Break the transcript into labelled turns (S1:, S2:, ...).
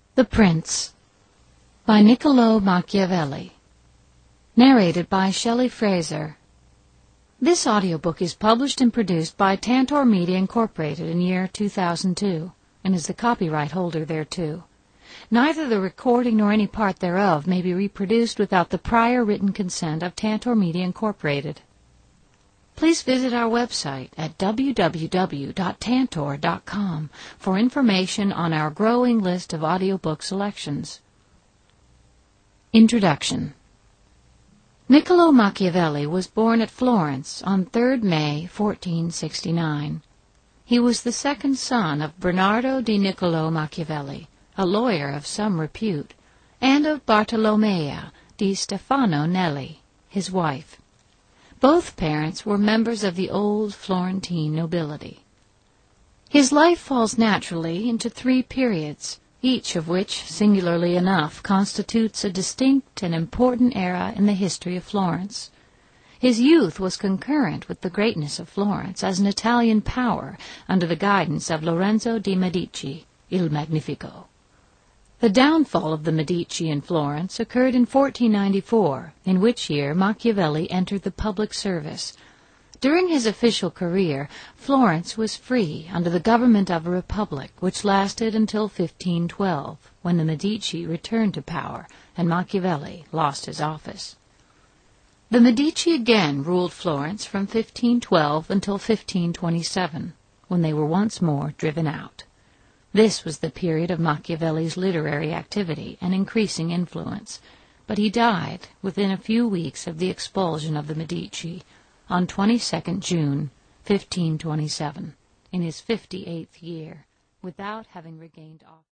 S1: The Prince by Niccolò Machiavelli. Narrated by Shelley Fraser. This audiobook is published and produced by Tantor Media Incorporated in year 2002 and is the copyright holder thereto. Neither the recording nor any part thereof may be reproduced without the prior written consent of Tantor Media Incorporated. Please visit our website at www.tantor.com for information on our growing list of audiobook selections. Introduction. Niccolò Machiavelli was born at Florence on 3rd May 1469. He was the second son of Bernardo di Niccolò Machiavelli, a lawyer of some repute, and of Bartolomea di Stefano Nelli, his wife. Both parents were members of the old Florentine nobility. His life falls naturally into three periods, each of which, singularly enough, constitutes a distinct and important era in the history of Florence. His youth was concurrent with the greatness of Florence as an Italian power under the guidance of Lorenzo de' Medici, Il Magnifico. The downfall of the Medici in Florence occurred in 1494, in which year Machiavelli entered the public service. During his official career, Florence was free under the government of a republic which lasted until 1512, when the Medici returned to power and Machiavelli lost his office. The Medici again ruled Florence from 1512 until 1527, when they were once more driven out. This was the period of Machiavelli's literary activity and increasing influence, but he died within a few weeks of the expulsion of the Medici on 22nd June, 1527, in his 58th year, without having regained office.